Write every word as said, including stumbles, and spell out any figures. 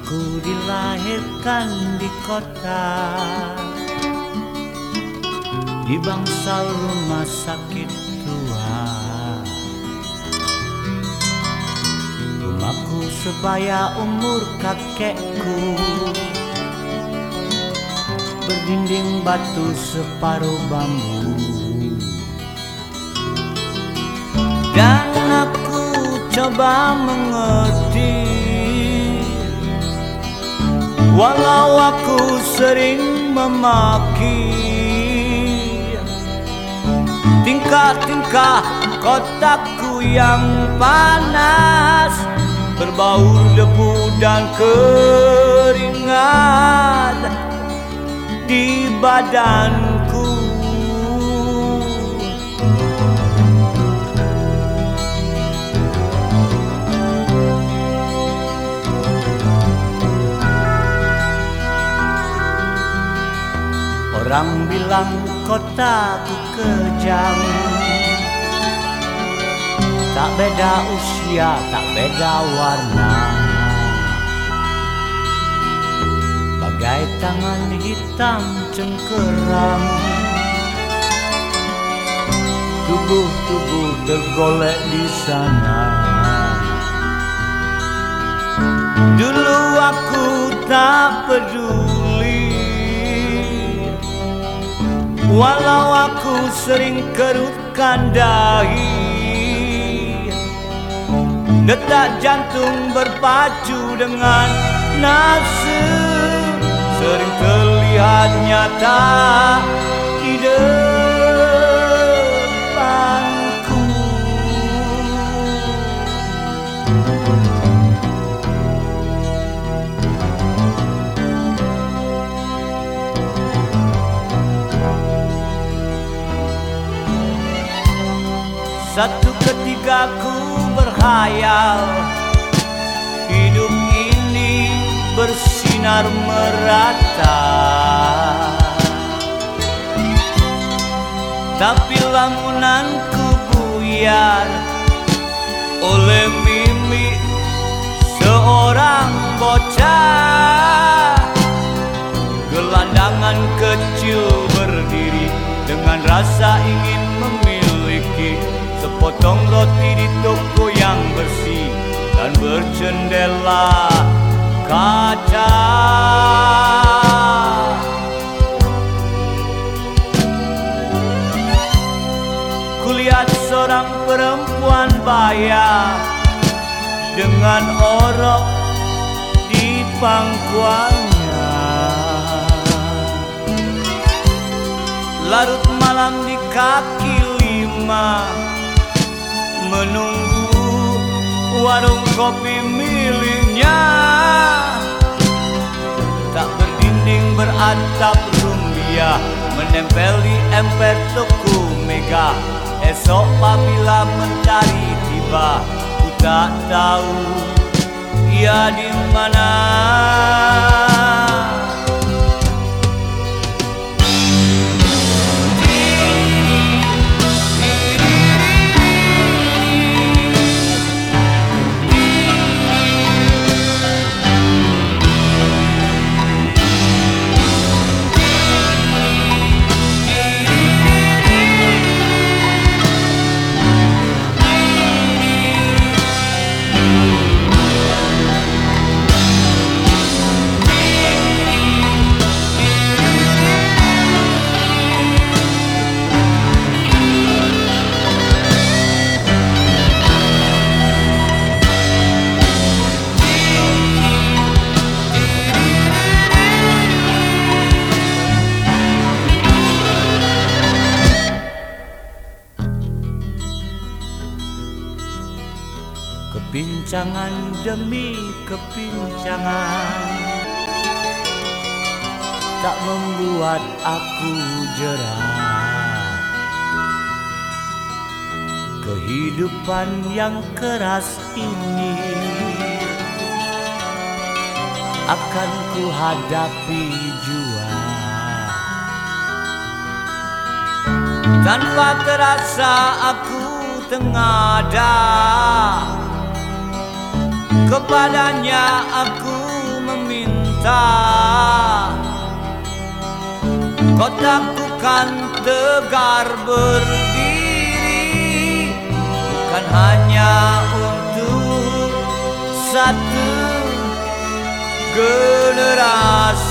Aku dilahirkan di kota, di bangsal rumah sakit tua. Rumahku sebaya umur kakekku, berdinding batu separuh bambu. Dan aku coba mengerti, walau aku sering memaki tingkah-tingkah kotaku yang panas, berbaur debu dan keringat di badanku. Orang bilang kotaku kejam, tak beda usia, tak beda warna, bagai tangan hitam cengkeram. Tubuh-tubuh tergolek di sana. Dulu aku tak peduli, walau aku sering kerutkan dahi. Detak jantung berpacu dengan nafsu, sering terlihat nyata di depanku. Satu ketika ku berhayal, hidup ini bersinar merata. Tapi lamunanku buyar oleh mimpi seorang bocah. Gelandangan kecil berdiri dengan rasa ingin memiliki sepotong roti di toko yang bersih dan berjendela kaca. Kulihat seorang perempuan baya dengan orok di pangkuannya, larut malam di kaki lima, menunggu warung kopi miliknya. Tak berdinding beratap rumbia, menempel di emper toko mega. Esok apabila mentari tiba, ku tak tahu ia di mana. Kepincangan demi kepincangan tak membuat aku jerah. Kehidupan yang keras ini akan ku hadapi jua. Tanpa terasa aku tengada, kepadanya aku bangsa. Kotaku kan tegar berdiri, bukan hanya untuk satu generasi.